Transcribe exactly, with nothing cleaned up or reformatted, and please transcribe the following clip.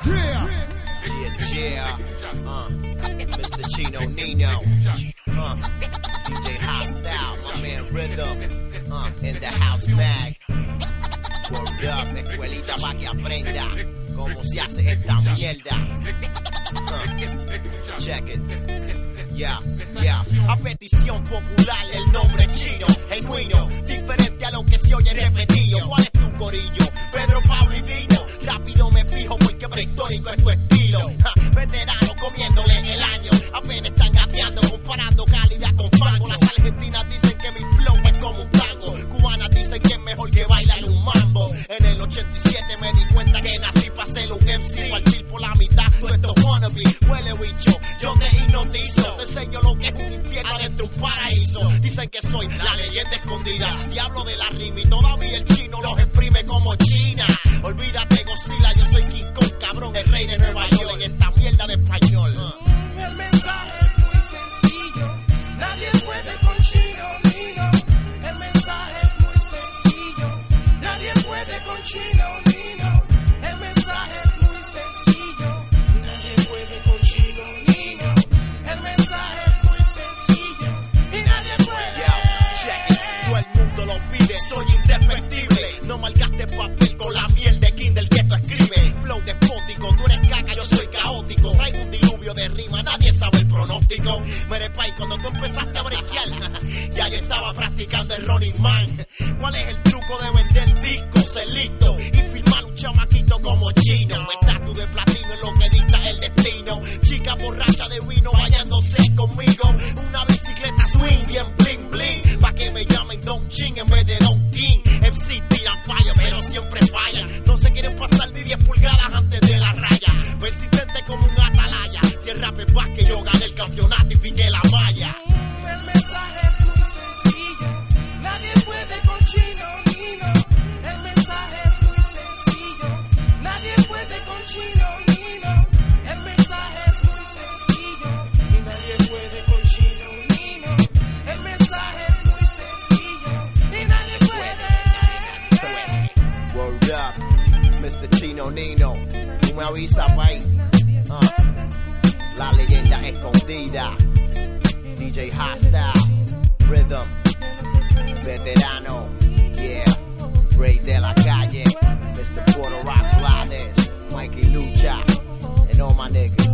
Yeah, yeah, uh, Mister Chino Nino, uh, D J Hostile, my man Rhythm, uh, in the house mag. Word up, escuelita pa' que aprenda cómo se hace esta mierda. Uh, check it. Yeah, yeah. A petición popular el nombre chino, genuino, diferente a lo que se oye repetido. ¿Cuál es tu corillo? Pedro, Pablo y Dino. Rápido me fijo porque prehistórico es tu estilo. Ja, veterano comiéndole el año. Apenas están gateando, comparando calidad con fango. Las argentinas dicen que mi flow es como un tango. Cubanas dicen que es mejor que bailar un mambo. En el ochenta y siete me di cuenta que nací para ser un M C. Partir por la mitad, tú estos wannabe. Huele bicho, yo te hipnotizo. Te enseño lo que es un infierno adentro un paraíso. Dicen que soy la leyenda escondida. Diablo de la rima y todavía el chino los exprime como China. Olvídate Godzilla, yo soy King Kong, cabrón, el rey de Nueva York en esta mierda de español. Uh. El mensaje es muy sencillo, nadie puede con Chino Nino. El mensaje es muy sencillo, nadie puede con Chino Nino. El mensaje es muy sencillo, nadie puede con Chino Nino. El mensaje es muy sencillo y nadie puede. Yo, check it, todo el mundo lo pide, soy indefectible. No malgaste papel con la miel de Kindle que tú escribes. Flow despótico, tú eres caca, yo soy caótico. Traigo un diluvio de rima, nadie sabe el pronóstico. Mere Pai, cuando tú empezaste a brequear, ya yo estaba practicando el Running Man. ¿Cuál es el truco de vender discos? Ser listo y firmar un chamaquito como Chino. Estatus de platino es lo que dicta el destino. Chica borracha de vino hallándose conmigo. Una bicicleta swing bien bling bling. Pa' que me llamen Don Ching en vez de Don King. M C tiran falla, pero siempre fallan. No se quieren pasar ni diez pulgadas antes de la raya. Persistente como un atalaya. Si el rap es que yo gané el campeonato y piqué la malla. El mensaje es muy sencillo, nadie puede con Chino Nino. El mensaje es muy sencillo, nadie puede con Chino Nino. El mensaje es muy sencillo y nadie puede con Chino Nino. El mensaje es muy sencillo y nadie puede. Word up, Mister Chino Nino. Tú me avisas, pay. Uh, la leyenda escondida. D J Hostile, Rhythm, veterano, yeah, rey de la calle, Mister Puerto Rock Blades, Mikey Lucha, and all my niggas.